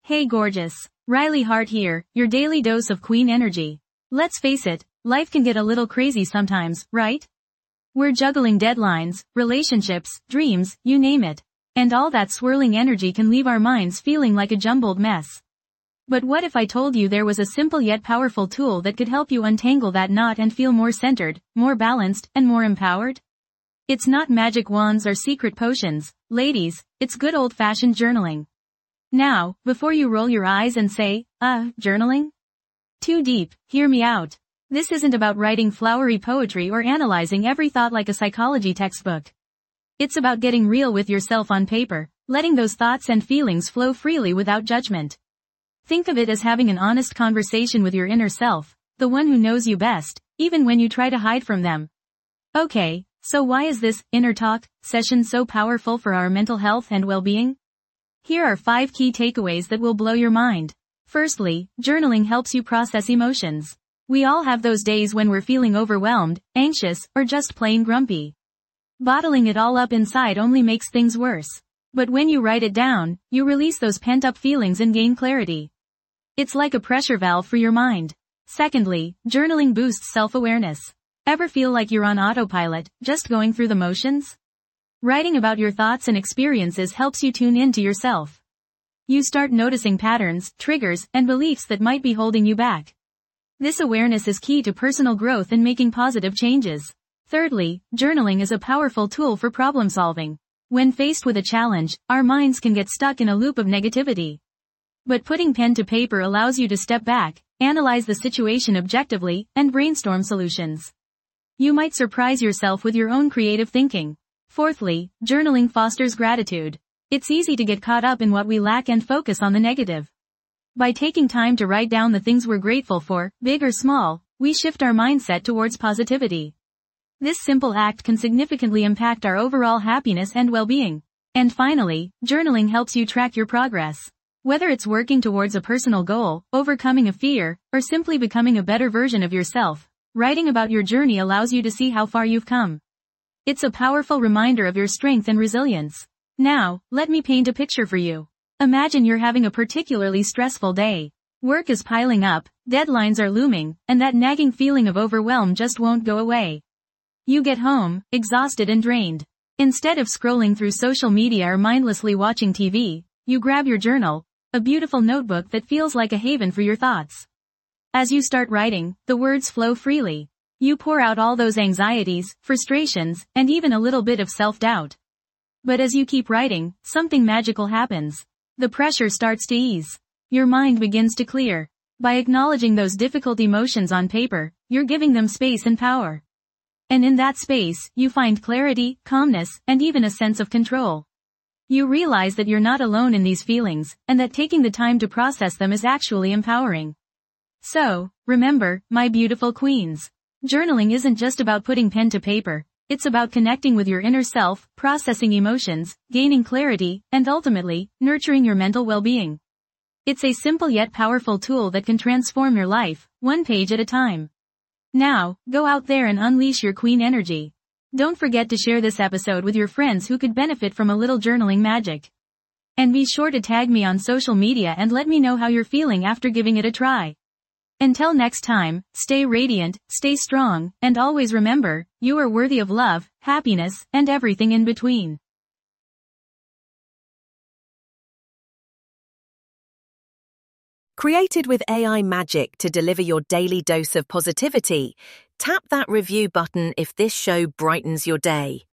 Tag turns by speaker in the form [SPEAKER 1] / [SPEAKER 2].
[SPEAKER 1] Hey gorgeous. Riley Hart here, your daily dose of queen energy. Let's face it, life can get a little crazy sometimes, right? We're juggling deadlines, relationships, dreams, you name it. And all that swirling energy can leave our minds feeling like a jumbled mess. But what if I told you there was a simple yet powerful tool that could help you untangle that knot and feel more centered, more balanced, and more empowered? It's not magic wands or secret potions, ladies, it's good old-fashioned journaling. Now, before you roll your eyes and say, journaling? Too deep, hear me out. This isn't about writing flowery poetry or analyzing every thought like a psychology textbook. It's about getting real with yourself on paper, letting those thoughts and feelings flow freely without judgment. Think of it as having an honest conversation with your inner self, the one who knows you best, even when you try to hide from them. Okay, so why is this inner talk session so powerful for our mental health and well-being? Here are 5 key takeaways that will blow your mind. Firstly, journaling helps you process emotions. We all have those days when we're feeling overwhelmed, anxious, or just plain grumpy. Bottling it all up inside only makes things worse. But when you write it down, you release those pent-up feelings and gain clarity. It's like a pressure valve for your mind. Secondly, journaling boosts self-awareness. Ever feel like you're on autopilot, just going through the motions? Writing about your thoughts and experiences helps you tune into yourself. You start noticing patterns, triggers, and beliefs that might be holding you back. This awareness is key to personal growth and making positive changes. Thirdly, journaling is a powerful tool for problem solving. When faced with a challenge, our minds can get stuck in a loop of negativity. But putting pen to paper allows you to step back, analyze the situation objectively, and brainstorm solutions. You might surprise yourself with your own creative thinking. Fourthly, journaling fosters gratitude. It's easy to get caught up in what we lack and focus on the negative. By taking time to write down the things we're grateful for, big or small, we shift our mindset towards positivity. This simple act can significantly impact our overall happiness and well-being. And finally, journaling helps you track your progress. Whether it's working towards a personal goal, overcoming a fear, or simply becoming a better version of yourself, writing about your journey allows you to see how far you've come. It's a powerful reminder of your strength and resilience. Now, let me paint a picture for you. Imagine you're having a particularly stressful day. Work is piling up, deadlines are looming, and that nagging feeling of overwhelm just won't go away. You get home, exhausted and drained. Instead of scrolling through social media or mindlessly watching TV, you grab your journal, a beautiful notebook that feels like a haven for your thoughts. As you start writing, the words flow freely. You pour out all those anxieties, frustrations, and even a little bit of self-doubt. But as you keep writing, something magical happens. The pressure starts to ease. Your mind begins to clear. By acknowledging those difficult emotions on paper, you're giving them space and power. And in that space, you find clarity, calmness, and even a sense of control. You realize that you're not alone in these feelings, and that taking the time to process them is actually empowering. So, remember, my beautiful queens. Journaling isn't just about putting pen to paper. It's about connecting with your inner self, processing emotions, gaining clarity, and ultimately, nurturing your mental well-being. It's a simple yet powerful tool that can transform your life, one page at a time. Now, go out there and unleash your queen energy. Don't forget to share this episode with your friends who could benefit from a little journaling magic. And be sure to tag me on social media and let me know how you're feeling after giving it a try. Until next time, stay radiant, stay strong, and always remember, you are worthy of love, happiness, and everything in between.
[SPEAKER 2] Created with AI magic to deliver your daily dose of positivity, tap that review button if this show brightens your day.